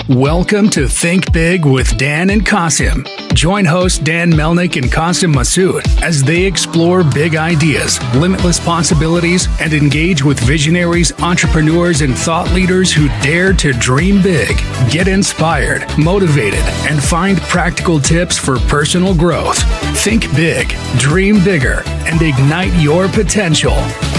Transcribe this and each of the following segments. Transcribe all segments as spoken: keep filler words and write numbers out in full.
Welcome to Think Big with Dan and Qasim. Join host Dan Melnick and Qasim Masood as they explore big ideas, limitless possibilities, and engage with visionaries, entrepreneurs, and thought leaders who dare to dream big, get inspired, motivated, and find practical tips for personal growth. Think big, dream bigger, and ignite your potential.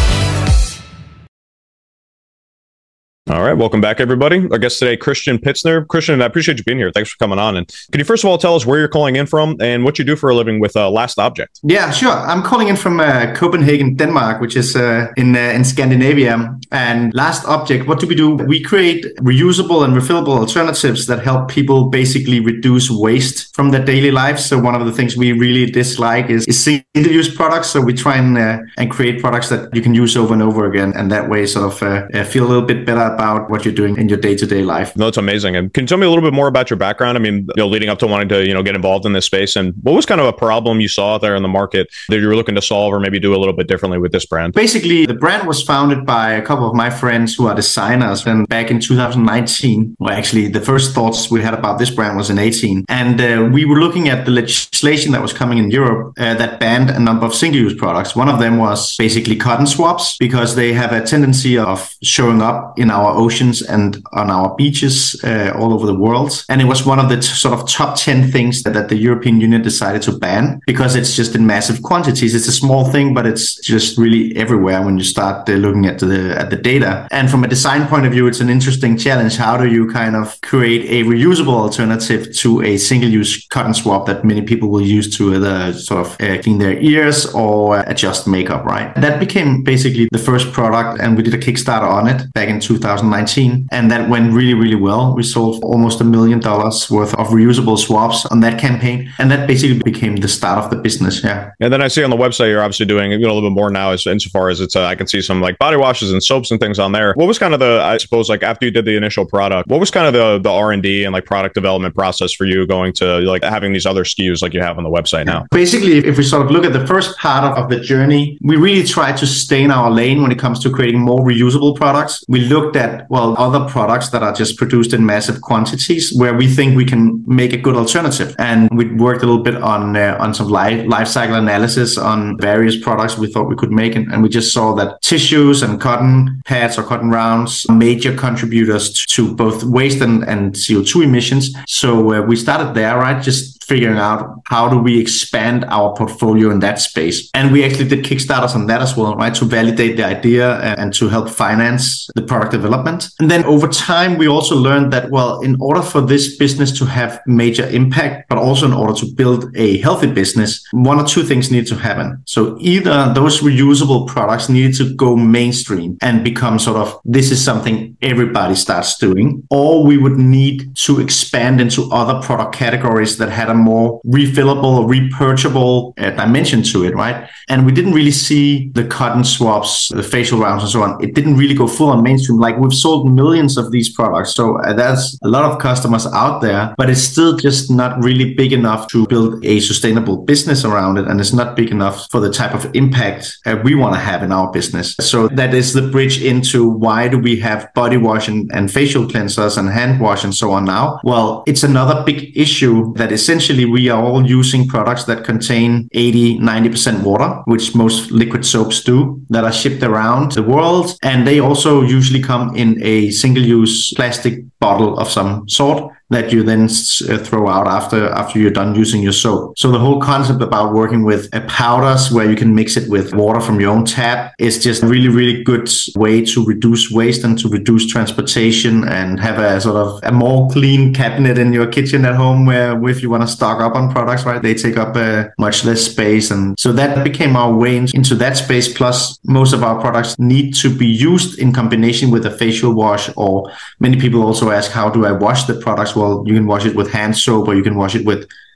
All right. Welcome back, everybody. Our guest today, Christian Pitzner. Christian, I appreciate you being here. Thanks for coming on. And can you first of all tell us where you're calling in from and what you do for a living with uh, Last Object? Yeah, sure. I'm calling in from uh, Copenhagen, Denmark, which is uh, in uh, in Scandinavia. And Last Object, what do we do? We create reusable and refillable alternatives that help people basically reduce waste from their daily life. So one of the things we really dislike is, is single-use products. So we try and uh, and create products that you can use over and over again, and that way sort of uh, feel a little bit better about about what you're doing in your day-to-day life. No, that's amazing. And can you tell me a little bit more about your background? I mean, you know, leading up to wanting to, you know, get involved in this space, and what was kind of a problem you saw there in the market that you were looking to solve or maybe do a little bit differently with this brand? Basically, the brand was founded by a couple of my friends who are designers. And back in two thousand nineteen, well, actually, the first thoughts we had about this brand was in eighteen. And uh, we were looking at the legislation that was coming in Europe uh, that banned a number of single-use products. One of them was basically cotton swabs, because they have a tendency of showing up in our oceans and on our beaches uh, all over the world. And it was one of the t- sort of top ten things that, that the European Union decided to ban, because it's just in massive quantities. It's a small thing, but it's just really everywhere when you start uh, looking at the at the data. And from a design point of view, it's an interesting challenge. How do you kind of create a reusable alternative to a single-use cotton swab that many people will use to either sort of uh, clean their ears or uh, adjust makeup, right? That became basically the first product, and we did a Kickstarter on it back in two thousand nineteen. And that went really, really well. We sold almost a million dollars worth of reusable swabs on that campaign. And that basically became the start of the business. Yeah. And then I see on the website, you're obviously doing, you know, a little bit more now as insofar as it's, uh, I can see some like body washes and soaps and things on there. What was kind of the, I suppose, like after you did the initial product, what was kind of the, the R and D and like product development process for you going to like having these other S K Us like you have on the website now? Basically, if we sort of look at the first part of, of the journey, we really tried to stay in our lane when it comes to creating more reusable products. We looked at, well, other products that are just produced in massive quantities where we think we can make a good alternative. And we worked a little bit on uh, on some life, life cycle analysis on various products we thought we could make. And, and we just saw that tissues and cotton pads or cotton rounds are major contributors to both waste and, and C O two emissions. So uh, we started there, right? Just figuring out how do we expand our portfolio in that space. And we actually did Kickstarters on that as well, right? To validate the idea and to help finance the product development. And then over time, we also learned that, well, in order for this business to have major impact, but also in order to build a healthy business, one or two things need to happen. So either those reusable products need to go mainstream and become sort of, this is something everybody starts doing, or we would need to expand into other product categories that had a more refillable or repurchable uh, dimension to it, right? And we didn't really see the cotton swabs, the facial rounds and so on. It didn't really go full on mainstream. Like we've sold millions of these products. So uh, there's a lot of customers out there, but it's still just not really big enough to build a sustainable business around it. And it's not big enough for the type of impact uh, we want to have in our business. So that is the bridge into why do we have body wash and, and facial cleansers and hand wash and so on now? Well, it's another big issue that essentially we are all using products that contain eighty, ninety percent water, which most liquid soaps do, that are shipped around the world. And they also usually come in a single-use plastic bottle of some sort that you then uh, throw out after after you're done using your soap. So the whole concept about working with uh, powders where you can mix it with water from your own tap is just a really, really good way to reduce waste and to reduce transportation and have a sort of a more clean cabinet in your kitchen at home where if you want to stock up on products, right, they take up uh, much less space. And so that became our way into that space. Plus, most of our products need to be used in combination with a facial wash, or many people also ask, how do I wash the products? Well, you can wash it with hand soap, or you can wash it with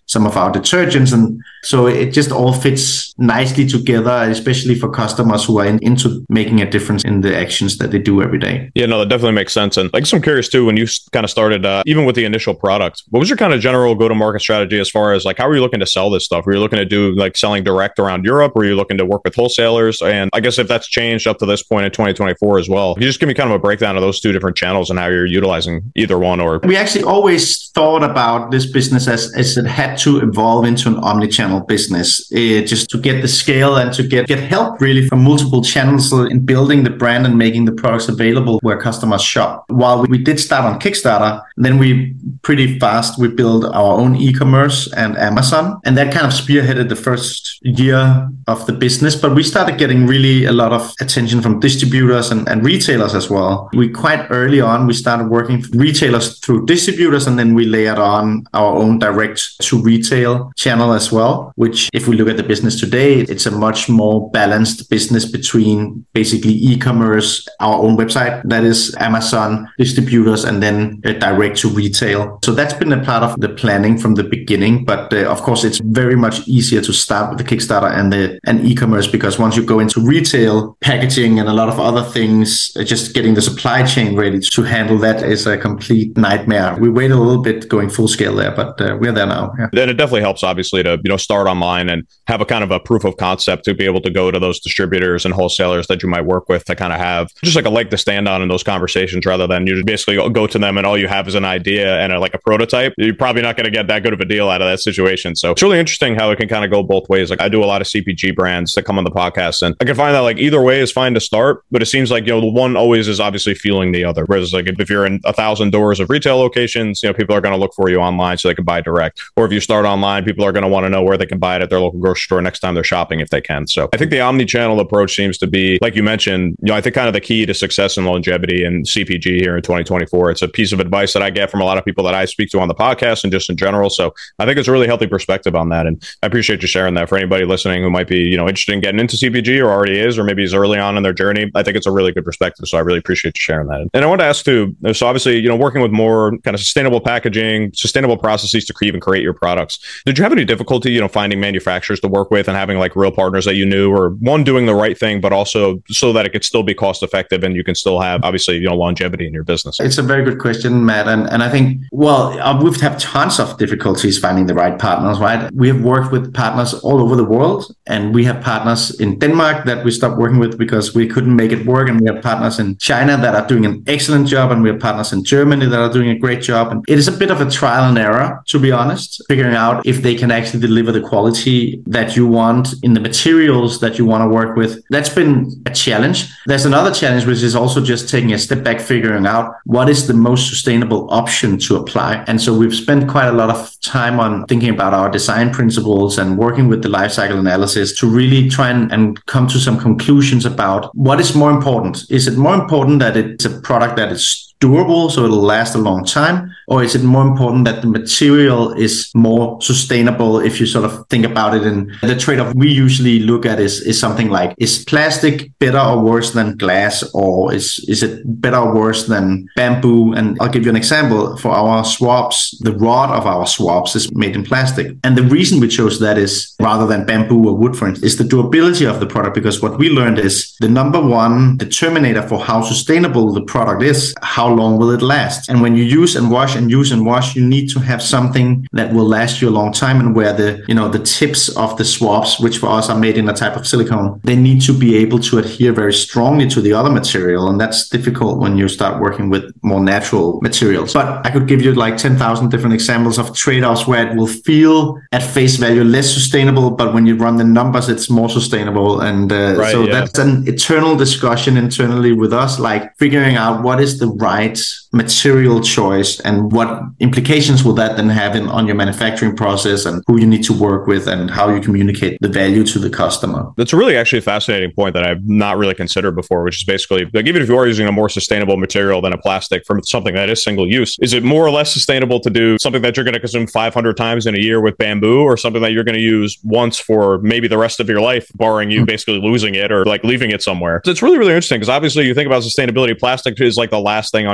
some of our detergents. And so it just all fits nicely together, especially for customers who are in, into making a difference in the actions that they do every day. Yeah, no, that definitely makes sense. And like, so I'm curious too, when you kind of started, uh, even with the initial product, what was your kind of general go-to-market strategy as far as like, how were you looking to sell this stuff? Were you looking to do like selling direct around Europe? Were you looking to work with wholesalers? And I guess if that's changed up to this point in twenty twenty-four as well, can you just give me kind of a breakdown of those two different channels and how you're utilizing either one? Or we actually always thought about this business as, as it had to evolve into an omni-channel business, uh, just to get the scale and to get, get help really from multiple channels in building the brand and making the products available where customers shop. While we did start on Kickstarter, then we pretty fast, we built our own e-commerce and Amazon, and that kind of spearheaded the first year of the business. But we started getting really a lot of attention from distributors and, and retailers as well. We quite early on, we started working with retailers through distributors, and then we layered on our own direct to retail channel as well, which if we look at the business today, it's a much more balanced business between basically e-commerce, our own website, that is Amazon, distributors, and then uh, direct to retail. So that's been a part of the planning from the beginning. But uh, of course, it's very much easier to start with the Kickstarter and the and e-commerce, because once you go into retail, packaging and a lot of other things, uh, just getting the supply chain ready to handle that is a complete nightmare. We waited a little bit going full scale there, but uh, we're there now. Yeah. Then it definitely helps, obviously, to you know start online and have a kind of a proof of concept to be able to go to those distributors and wholesalers that you might work with to kind of have just like a leg to stand on in those conversations, rather than you just basically go to them and all you have is an idea and a, like a prototype. You're probably not going to get that good of a deal out of that situation. So it's really interesting how it can kind of go both ways. Like I do a lot of C P G brands that come on the podcast, and I can find that like either way is fine to start, but it seems like, you know, the one always is obviously fueling the other. Whereas like if you're in a thousand doors of retail locations, you know, people are going to look for you online so they can buy direct. Or if you start online, people are going to want to know where they can buy it at their local grocery store next time they're shopping if they can. So I think the omni-channel approach seems to be, like you mentioned, you know, I think kind of the key to success and longevity in C P G here in twenty twenty-four. It's a piece of advice that I get from a lot of people that I speak to on the podcast and just in general. So I think it's a really healthy perspective on that. And I appreciate you sharing that for anybody listening who might be, you know, interested in getting into C P G or already is, or maybe is early on in their journey. I think it's a really good perspective. So I really appreciate you sharing that. And I want to ask too, so obviously, you know, working with more kind of sustainable packaging, sustainable processes to even create your products. Did you have any difficulty, you know, finding manufacturers to work with and having like real partners that you knew, or one doing the right thing, but also so that it could still be cost effective and you can still have obviously, you know, longevity in your business? It's a very good question, Matt. And, and I think, well, uh, we've had tons of difficulties finding the right partners, right? We have worked with partners all over the world, and we have partners in Denmark that we stopped working with because we couldn't make it work. And we have partners in China that are doing an excellent job. And we have partners in Germany that are doing a great job. And it is a bit of a trial and error, to be honest, figuring out if they can actually deliver the quality that you want in the materials that you want to work with. That's been a challenge. There's another challenge, which is also just taking a step back, figuring out what is the most sustainable option to apply. And so we've spent quite a lot of time on thinking about our design principles and working with the life cycle analysis to really try and, and come to some conclusions about what is more important. Is it more important that it's a product that is durable, so it'll last a long time? Or is it more important that the material is more sustainable? If you sort of think about it, in the trade-off we usually look at is, is something like, is plastic better or worse than glass? Or is, is it better or worse than bamboo? And I'll give you an example. For our swabs, the rod of our swabs is made in plastic. And the reason we chose that is, rather than bamboo or wood, for instance, is the durability of the product. Because what we learned is the number one determinator for how sustainable the product is, how long will it last? And when you use and wash and use and wash, you need to have something that will last you a long time, and where the, you know, the tips of the swabs, which for us are made in a type of silicone, they need to be able to adhere very strongly to the other material. And that's difficult when you start working with more natural materials. But I could give you like ten thousand different examples of trade-offs where it will feel at face value less sustainable, but when you run the numbers, it's more sustainable. And uh, right, so yeah. That's an eternal discussion internally with us, like figuring out what is the right material choice and what implications will that then have in, on your manufacturing process, and who you need to work with and how you communicate the value to the customer. That's a really actually fascinating point that I've not really considered before, which is basically, like, even if you are using a more sustainable material than a plastic from something that is single use, is it more or less sustainable to do something that you're going to consume five hundred times in a year with bamboo, or something that you're going to use once for maybe the rest of your life, barring you mm-hmm. basically losing it or like leaving it somewhere? So it's really, really interesting, because obviously you think about sustainability, plastic is like the last thing on your mind.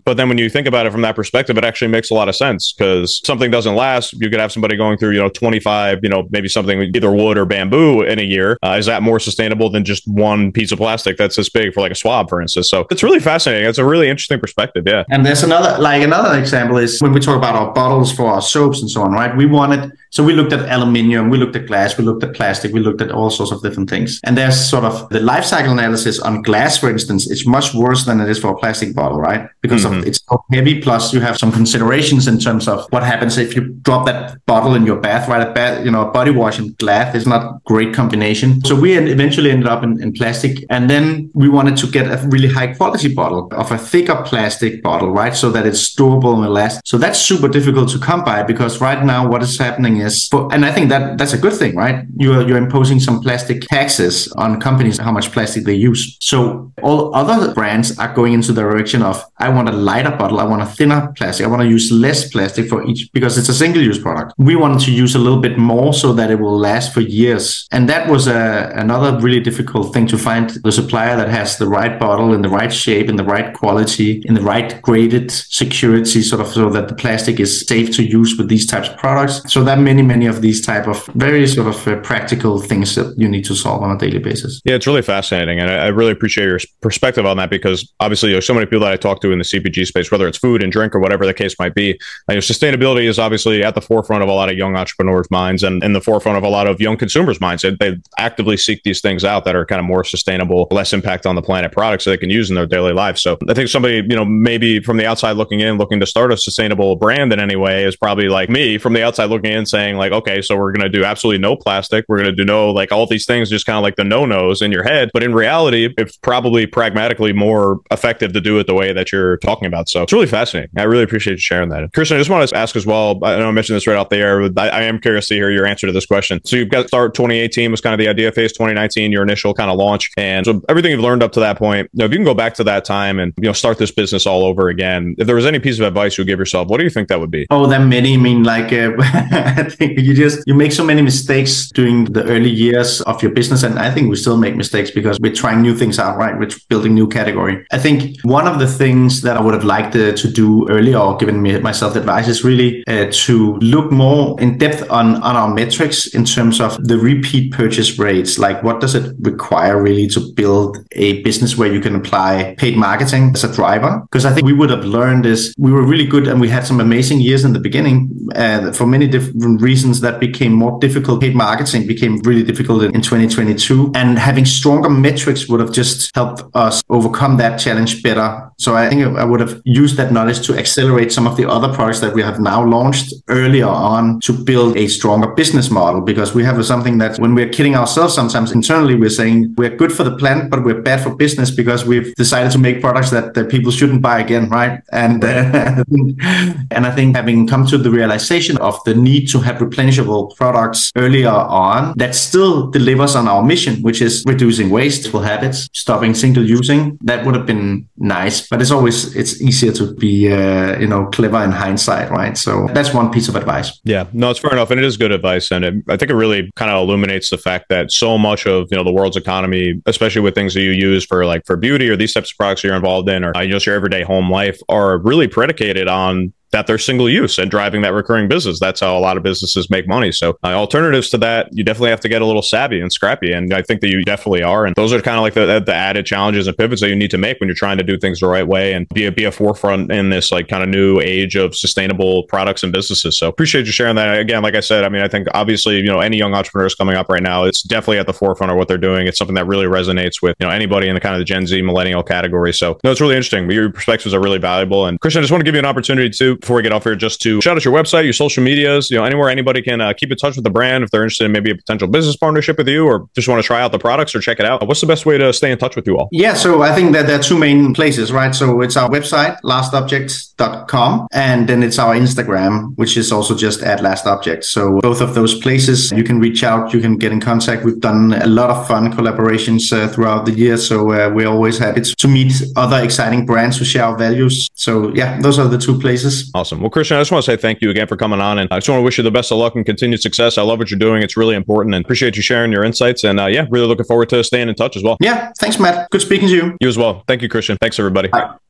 But then when you think about it from that perspective, it actually makes a lot of sense, because something doesn't last. You could have somebody going through, you know, twenty-five, you know, maybe something with either wood or bamboo in a year. Uh, is that more sustainable than just one piece of plastic that's this big for like a swab, for instance? So it's really fascinating. It's a really interesting perspective. Yeah. And there's another, like another example is when we talk about our bottles for our soaps and so on, right? We wanted, so we looked at aluminium, we looked at glass, we looked at plastic, we looked at all sorts of different things. And there's sort of the life cycle analysis on glass, for instance, it's much worse than it is for a plastic bottle, right? Because mm-hmm. of it's so heavy. Plus you have some considerations in terms of what happens if you drop that bottle in your bath, right? A bath, you know, a body wash and glass is not a great combination. So we eventually ended up in, in plastic. And then we wanted to get a really high quality bottle of a thicker plastic bottle, right? So that it's durable and lasts. So that's super difficult to come by, because right now what is happening is, for, and I think that that's a good thing, right? You're, you're imposing some plastic taxes on companies, how much plastic they use. So all other brands are going into the direction of, I want a lighter bottle, I want a thinner plastic, I want to use less plastic for each, because it's a single-use product. We wanted to use a little bit more so that it will last for years. And that was a, another really difficult thing, to find the supplier that has the right bottle in the right shape, in the right quality, in the right graded security, sort of, so that the plastic is safe to use with these types of products. So there are many, many of these type of very sort of uh, practical things that you need to solve on a daily basis. Yeah, it's really fascinating. And I, I really appreciate your perspective on that, because obviously there's so many people that I talk to in the C P G space, whether it's food and drink or whatever the case might be. Uh, you know, sustainability is obviously at the forefront of a lot of young entrepreneurs' minds, and in the forefront of a lot of young consumers' minds. They, they actively seek these things out that are kind of more sustainable, less impact on the planet products that they can use in their daily life. So I think somebody, you know, maybe from the outside looking in, looking to start a sustainable brand in any way, is probably like me from the outside looking in, saying like, okay, so we're going to do absolutely no plastic. We're going to do no, like all these things, just kind of like the no-nos in your head. But in reality, it's probably pragmatically more effective to do it the way that you're talking about. So it's really fascinating. I really appreciate you sharing that. Christian, I just want to ask as well, I know I mentioned this right out there, but I, I am curious to hear your answer to this question. So you've got start twenty eighteen was kind of the idea phase, twenty nineteen, your initial kind of launch. And so everything you've learned up to that point, you know, if you can go back to that time and, you know, start this business all over again, if there was any piece of advice you would give yourself, what do you think that would be? Oh, there are many. I mean, like, uh, I think you just, you make so many mistakes during the early years of your business. And I think we still make mistakes because we're trying new things out, right? We're building new category. I think one of the things that I would have liked uh, to do earlier, or given me myself advice, is really uh, to look more in depth on, on our metrics in terms of the repeat purchase rates. Like, what does it require really to build a business where you can apply paid marketing as a driver? Because I think we would have learned this. We were really good and we had some amazing years in the beginning. Uh, for many different reasons, that became more difficult. Paid marketing became really difficult in, in twenty twenty-two. And having stronger metrics would have just helped us overcome that challenge better. So I think I would have used that knowledge to accelerate some of the other products that we have now launched earlier on to build a stronger business model. Because we have something that, when we're kidding ourselves sometimes internally, we're saying we're good for the planet, but we're bad for business because we've decided to make products that, that people shouldn't buy again, right? And uh, and I think having come to the realization of the need to have replenishable products earlier on, that still delivers on our mission, which is reducing wasteful habits, stopping single using, that would have been nice. But it's always, it's easier to be, uh, you know, clever in hindsight, right? So that's one piece of advice. Yeah, no, it's fair enough. And it is good advice. And it, I think it really kind of illuminates the fact that so much of, you know, the world's economy, especially with things that you use for like for beauty or these types of products you're involved in, or uh, just your everyday home life, are really predicated on that they're single use and driving that recurring business. That's how a lot of businesses make money. So uh, alternatives to that, you definitely have to get a little savvy and scrappy. And I think that you definitely are. And those are kind of like the, the added challenges and pivots that you need to make when you're trying to do things the right way and be a, be a forefront in this like kind of new age of sustainable products and businesses. So appreciate you sharing that. Again, like I said, I mean, I think obviously, you know, any young entrepreneurs coming up right now, it's definitely at the forefront of what they're doing. It's something that really resonates with, you know, anybody in the kind of the Gen Z millennial category. So no, it's really interesting. Your perspectives are really valuable. And Christian, I just want to give you an opportunity to, before we get off here, just to shout out your website, your social medias, you know, anywhere anybody can uh, keep in touch with the brand if they're interested in maybe a potential business partnership with you, or just want to try out the products or check it out. What's the best way to stay in touch with you all? Yeah, so I think that there are two main places, right? So it's our website, last objects dot com, and then it's our Instagram, which is also just at Last Objects. So both of those places, you can reach out, you can get in contact. We've done a lot of fun collaborations uh, throughout the year, so uh, we're always happy to meet other exciting brands who share our values. So yeah, those are the two places. Awesome. Well, Christian, I just want to say thank you again for coming on, and I just want to wish you the best of luck and continued success. I love what you're doing. It's really important, and appreciate you sharing your insights. And uh, yeah, really looking forward to staying in touch as well. Yeah, thanks, Matt. Good speaking to you. You as well. Thank you, Christian. Thanks, everybody. Bye.